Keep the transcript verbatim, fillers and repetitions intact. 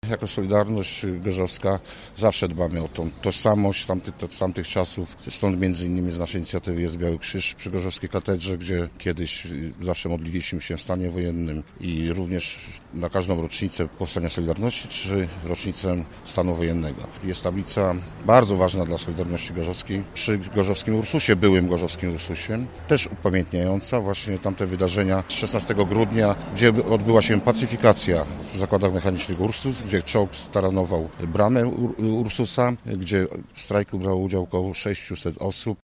Jako Solidarność Gorzowska zawsze dbamy o tą tożsamość tamtych, z tamtych czasów. Stąd między innymi z naszej inicjatywy jest Biały Krzyż przy Gorzowskiej Katedrze, gdzie kiedyś zawsze modliliśmy się w stanie wojennym i również na każdą rocznicę Powstania Solidarności czy rocznicę stanu wojennego. Jest tablica bardzo ważna dla Solidarności Gorzowskiej przy Gorzowskim Ursusie, byłym Gorzowskim Ursusie, też upamiętniająca właśnie tamte wydarzenia z szesnastego grudnia, gdzie odbyła się pacyfikacja w zakładach mechanicznych Ursus, gdzie czołg staranował bramę Ursusa, gdzie w strajku brało udział około sześciuset osób.